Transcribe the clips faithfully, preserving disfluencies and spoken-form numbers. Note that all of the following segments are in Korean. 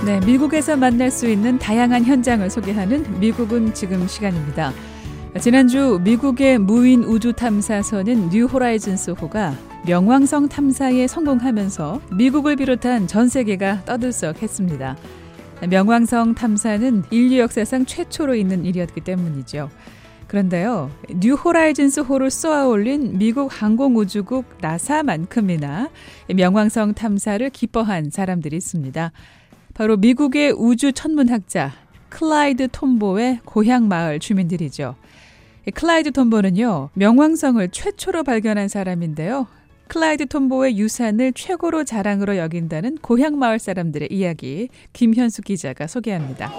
네, 미국에서 만날 수 있는 다양한 현장을 소개하는 미국은 지금 시간입니다. 지난주 미국의 무인 우주 탐사선인 뉴 호라이즌스호가 명왕성 탐사에 성공하면서 미국을 비롯한 전 세계가 떠들썩했습니다. 명왕성 탐사는 인류 역사상 최초로 있는 일이었기 때문이죠. 그런데요, 뉴 호라이즌스호를 쏘아 올린 미국 항공우주국 나사만큼이나 명왕성 탐사를 기뻐한 사람들이 있습니다. 바로 미국의 우주 천문학자 클라이드 톰보의 고향 마을 주민들이죠. 클라이드 톰보는요, 명왕성을 최초로 발견한 사람인데요. 클라이드 톰보의 유산을 최고로 자랑으로 여긴다는 고향 마을 사람들의 이야기, 김현수 기자가 소개합니다.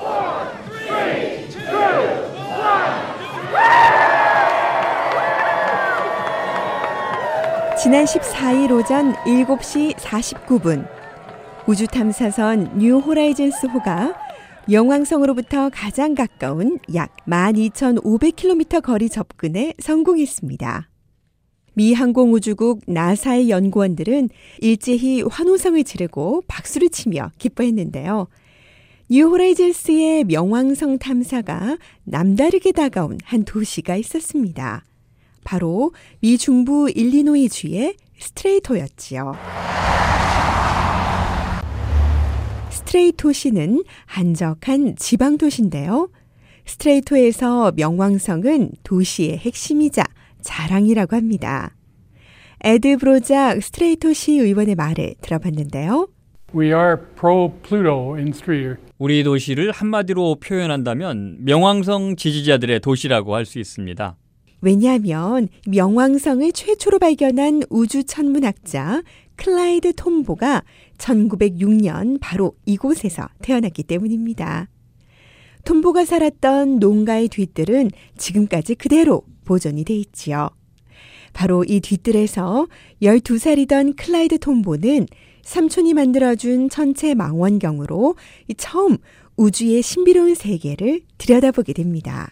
지난 십사일 오전 일곱 시 사십구 분, 우주탐사선 뉴 호라이즌스호가 명왕성으로부터 가장 가까운 약 만 이천오백 킬로미터 거리 접근에 성공했습니다. 미 항공우주국 나사의 연구원들은 일제히 환호성을 지르고 박수를 치며 기뻐했는데요. 뉴 호라이즌스의 명왕성 탐사가 남다르게 다가온 한 도시가 있었습니다. 바로 미 중부 일리노이주의 스트레이토였지요. 스트레이토시는 한적한 지방도시인데요. 스트레이토에서 명왕성은 도시의 핵심이자 자랑이라고 합니다. 에드 브로작 스트레이토시 의원의 말을 들어봤는데요. We are pro-Pluto in Streeter. 우리 도시를 한마디로 표현한다면 명왕성 지지자들의 도시라고 할 수 있습니다. 왜냐하면 명왕성을 최초로 발견한 우주 천문학자 클라이드 톰보가 천구백육 년 바로 이곳에서 태어났기 때문입니다. 톰보가 살았던 농가의 뒤뜰은 지금까지 그대로 보존이 돼 있지요. 바로 이 뒤뜰에서 열두 살이던 클라이드 톰보는 삼촌이 만들어준 천체 망원경으로 처음 우주의 신비로운 세계를 들여다보게 됩니다.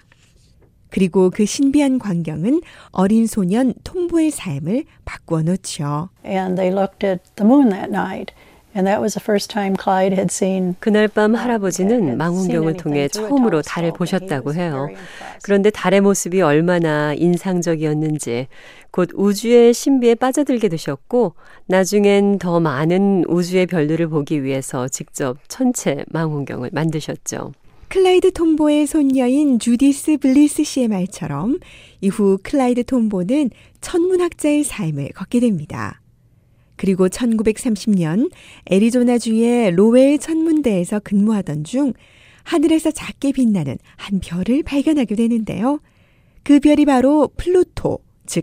그리고 그 신비한 광경은 어린 소년 톰보의 삶을 바꾸어 놓죠. And they looked at the moon that night. And that was the first time Clyde had seen. 그날 밤 할아버지는 망원경을 통해 처음으로 달을 보셨다고 해요. 그런데 달의 모습이 얼마나 인상적이었는지 곧 우주의 신비에 빠져들게 되셨고 나중엔 더 많은 우주의 별들을 보기 위해서 직접 천체 망원경을 만드셨죠. 클라이드 톰보의 손녀인 주디스 블리스 씨의 말처럼 이후 클라이드 톰보는 천문학자의 삶을 걷게 됩니다. 그리고 천구백삼십 년 애리조나주의 로웰 천문대에서 근무하던 중 하늘에서 작게 빛나는 한 별을 발견하게 되는데요. 그 별이 바로 플루토, 즉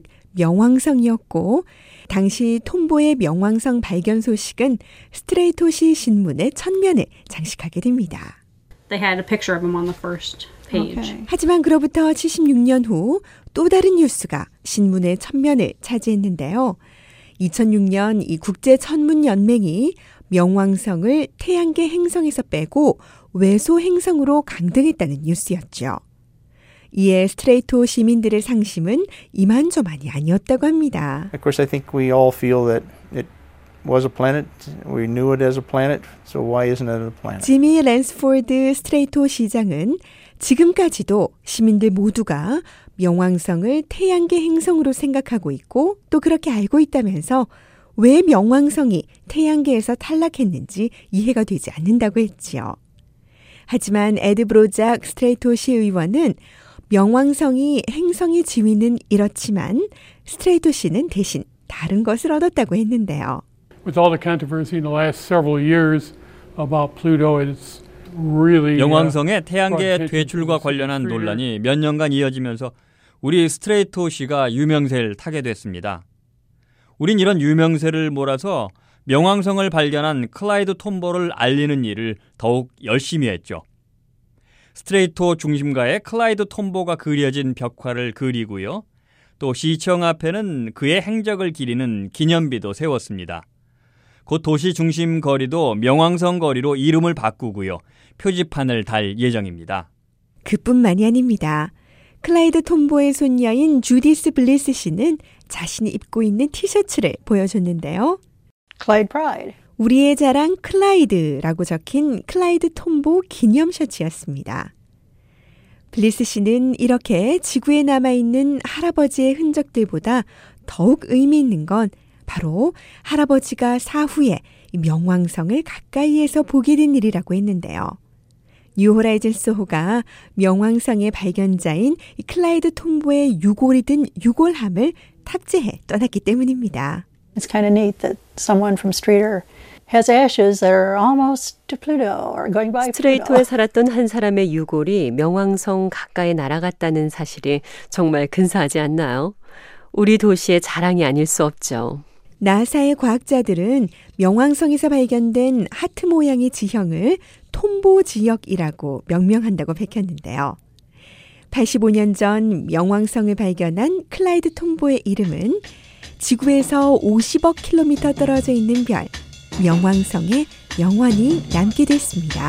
명왕성이었고 당시 톰보의 명왕성 발견 소식은 스트레이토시 신문의 첫면을 장식하게 됩니다. They had a picture of him on the first page. Okay. 하지만 그로부터 칠십육 년 후 또 다른 뉴스가 신문의 첫면을 차지했는데요. 이천육 년 이 국제천문연맹이 명왕성을 태양계 행성에서 빼고 외소 행성으로 강등했다는 뉴스였죠. 이에 스트레이토 시민들의 상심은 이만저만이 아니었다고 합니다. Of course, I think we all feel that it was a planet. We knew it as a planet. So why isn't it a planet? 지미 랜스포드 스트레이토 시장은 지금까지도 시민들 모두가 명왕성을 태양계 행성으로 생각하고 있고 또 그렇게 알고 있다면서 왜 명왕성이 태양계에서 탈락했는지 이해가 되지 않는다고 했지요. 하지만 에드 브로작 스트레이토시 의원은 명왕성이 행성의 지위는 이렇지만 스트레이토시는 대신 다른 것을 얻었다고 했는데요. With all the controversy in the last several years about Pluto, it's really 명왕성의 태양계 퇴출과 관련한 논란이 몇 년간 이어지면서 우리 스트레이토시가 유명세를 타게 됐습니다. 우린 이런 유명세를 몰아서 명왕성을 발견한 클라이드 톰보를 알리는 일을 더욱 열심히 했죠. 스트레이토 중심가에 클라이드 톰보가 그려진 벽화를 그리고요. 또 시청 앞에는 그의 행적을 기리는 기념비도 세웠습니다. 곧 도시 중심 거리도 명왕성 거리로 이름을 바꾸고요. 표지판을 달 예정입니다. 그뿐만이 아닙니다. 클라이드 톰보의 손녀인 주디스 블리스 씨는 자신이 입고 있는 티셔츠를 보여줬는데요. Clyde Pride. 우리의 자랑 클라이드라고 적힌 클라이드 톰보 기념 셔츠였습니다. 블리스 씨는 이렇게 지구에 남아있는 할아버지의 흔적들보다 더욱 의미 있는 건 바로 할아버지가 사후에 명왕성을 가까이에서 보게 된 일이라고 했는데요. 뉴 호라이즌 소호가 명왕성의 발견자인 클라이드 톰보의 유골이 든 유골함을 탑재해 떠났기 때문입니다. It's kind of neat that someone from Streator has ashes that are almost to Pluto or going by 스트레이토에 살았던 한 사람의 유골이 명왕성 가까이 날아갔다는 사실이 정말 근사하지 않나요? 우리 도시의 자랑이 아닐 수 없죠. 나사의 과학자들은 명왕성에서 발견된 하트 모양의 지형을 톰보 지역이라고 명명한다고 밝혔는데요. 팔십오 년 전 명왕성을 발견한 클라이드 톰보의 이름은 지구에서 오십억 킬로미터 떨어져 있는 별 명왕성에 영원히 남게 됐습니다.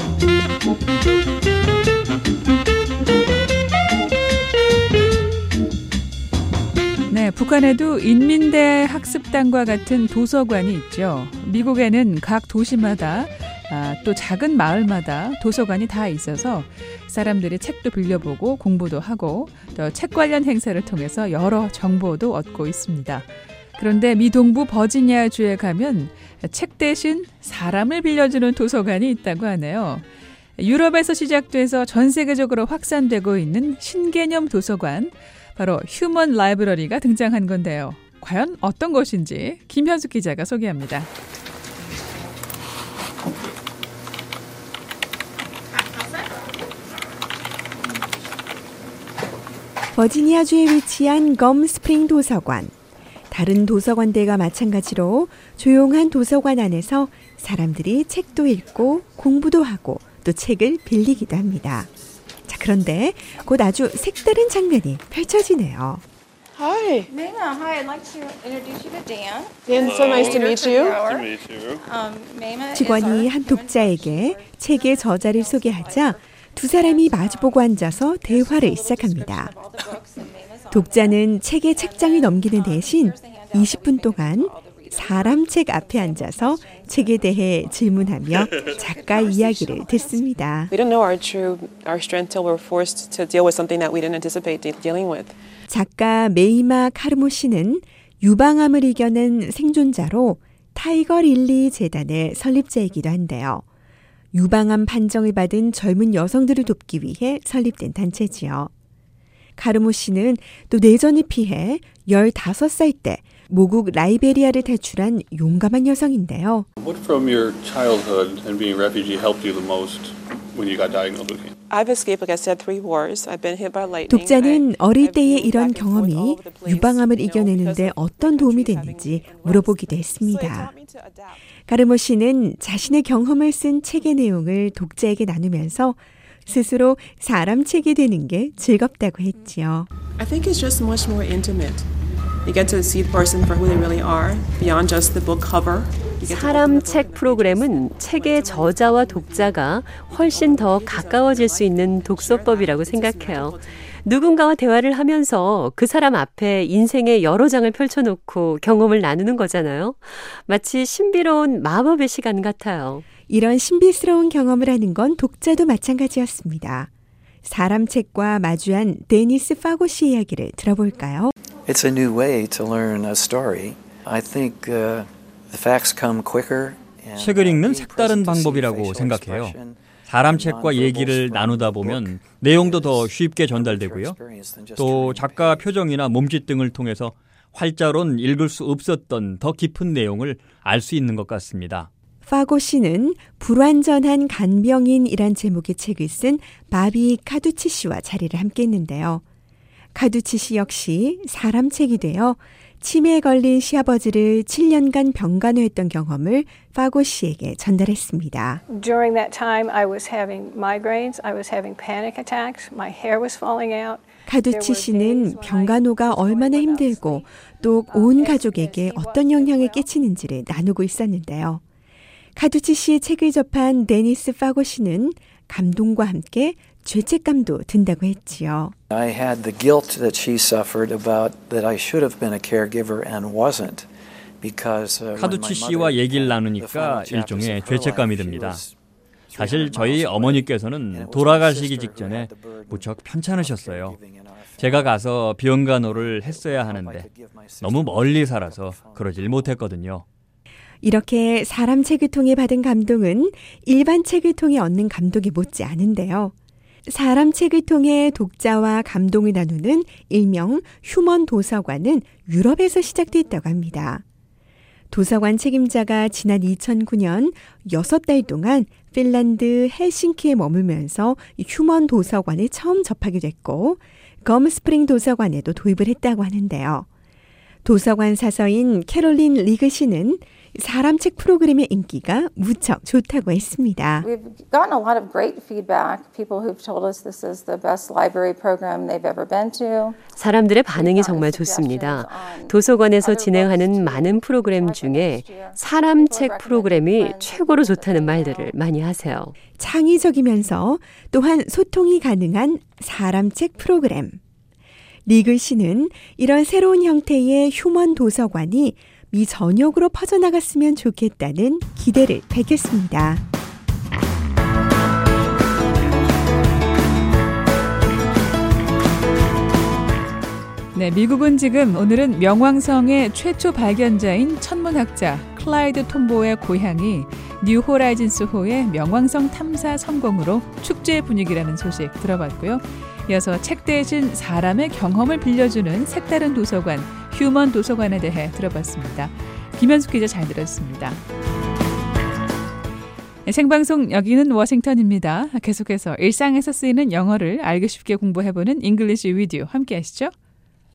네, 북한에도 인민대 학습단과 같은 도서관이 있죠. 미국에는 각 도시마다 아, 또 작은 마을마다 도서관이 다 있어서 사람들이 책도 빌려보고 공부도 하고 또 책 관련 행사를 통해서 여러 정보도 얻고 있습니다. 그런데 미 동부 버지니아주에 가면 책 대신 사람을 빌려주는 도서관이 있다고 하네요. 유럽에서 시작돼서 전 세계적으로 확산되고 있는 신개념 도서관, 바로 휴먼 라이브러리가 등장한 건데요. 과연 어떤 것인지 김현숙 기자가 소개합니다. 버지니아주에 위치한 검 스프링 도서관. 다른 도서관들과 마찬가지로 조용한 도서관 안에서 사람들이 책도 읽고 공부도 하고 또 책을 빌리기도 합니다. 자, 그런데 곧 아주 색다른 장면이 펼쳐지네요. Hi. Mena, hi. I'd like to introduce you to Dan. Dan, so nice to meet you. Nice to meet you. Um, Mena is 직원이 our 한 독자에게 책의 저자를 소개하자 두 사람이 마주보고 앉아서 대화를 시작합니다. 독자는 책의 책장을 넘기는 대신 이십 분 동안 사람 책 앞에 앉아서 책에 대해 질문하며 작가 이야기를 듣습니다. We don't know our true our strength till we're forced to deal with something that we didn't anticipate dealing with. 작가 메이마 카르모 씨는 유방암을 이겨낸 생존자로 타이거 릴리 재단의 설립자이기도 한데요. 유방암 판정을 받은 젊은 여성들을 돕기 위해 설립된 단체지요. 카르모 씨는 또 내전을 피해 열다섯 살 때 모국 라이베리아를 탈출한 용감한 여성인데요. What from your childhood and being a refugee helped you the most when you got diagnosed with cancer? I've escaped, like I said, three wars. I've been hit by lightning. 독자는 어릴 때의 이런 경험이 유방암을 이겨내는데 어떤 도움이 됐는지 물어보기도 했습니다. 카르모 씨는 자신의 경험을 쓴 책의 내용을 독자에게 나누면서 스스로 사람 책이 되는 게 즐겁다고 했지요. I think it's just much more intimate. You get to see the person for who they really are, beyond just the book cover. 사람 책 프로그램은 책의 저자와 독자가 훨씬 더 가까워질 수 있는 독서법이라고 생각해요. 누군가와 대화를 하면서 그 사람 앞에 인생의 여러 장을 펼쳐놓고 경험을 나누는 거잖아요. 마치 신비로운 마법의 시간 같아요. 이런 신비스러운 경험을 하는 건 독자도 마찬가지였습니다. 사람 책과 마주한 데니스 파고 씨 이야기를 들어볼까요? It's a new way to learn a story. I think uh, the facts come quicker. 책을 읽는 색다른 방법이라고 생각해요. 사람 책과 얘기를 나누다 보면 내용도 더 쉽게 전달되고요. 또 작가 표정이나 몸짓 등을 통해서 활자로는 읽을 수 없었던 더 깊은 내용을 알 수 있는 것 같습니다. 파고 씨는 불완전한 간병인이란 제목의 책을 쓴 바비 카두치 씨와 자리를 함께 했는데요. 카두치 씨 역시 사람 책이 되어 치매에 걸린 시아버지를 칠 년간 병간호했던 경험을 파고 씨에게 전달했습니다. During that time, I was having migraines. I was having panic attacks. My hair was falling out. 카두치 씨는 병간호가 얼마나 힘들고 또 온 가족에게 어떤 영향을 끼치는지를 나누고 있었는데요. 카두치 씨의 책을 접한 데니스 파고 씨는 감동과 함께 죄책감도 든다고 했지요. I had the guilt that she suffered about that I should have been a caregiver and wasn't. 카두치 씨와 얘기를 나누니까 일종의 죄책감이 듭니다. 사실 저희 어머니께서는 돌아가시기 직전에 무척 편찮으셨어요. 제가 가서 비연간호를 했어야 하는데 너무 멀리 살아서 그러질 못했거든요. 이렇게 사람 책을 통해 받은 감동은 일반 책을 통해 얻는 감동이 못지 않은데요. 사람 책을 통해 독자와 감동을 나누는 일명 휴먼 도서관은 유럽에서 시작됐다고 합니다. 도서관 책임자가 지난 이천구 년 여섯 달 동안 핀란드 헬싱키에 머물면서 휴먼 도서관을 처음 접하게 됐고 검스프링 도서관에도 도입을 했다고 하는데요. 도서관 사서인 캐롤린 리그 씨는 사람 책 프로그램의 인기가 무척 좋다고 했습니다. We've gotten a lot of great feedback. People who've told us this is the best library program they've ever been to. 사람들의 반응이 정말 좋습니다. 도서관에서 진행하는 많은 프로그램 중에 사람 책 프로그램이 최고로 좋다는 말들을 많이 하세요. 창의적이면서 또한 소통이 가능한 사람 책 프로그램. 리글 씨는 이런 새로운 형태의 휴먼 도서관이 미 전역으로 퍼져나갔으면 좋겠다는 기대를 밝혔습니다. 네, 미국은 지금 오늘은 명왕성의 최초 발견자인 천문학자 클라이드 톰보의 고향이 뉴 호라이즌스호의 명왕성 탐사 성공으로 축제 분위기라는 소식 들어봤고요. 이어서 책 대신 사람의 경험을 빌려주는 색다른 도서관, 휴먼 도서관에 대해 들어봤습니다. 김현숙 기자 잘 들었습니다. 생방송 여기는 워싱턴입니다. 계속해서 일상에서 쓰이는 영어를 알기 쉽게 공부해보는 잉글리시 위디오 함께 하시죠.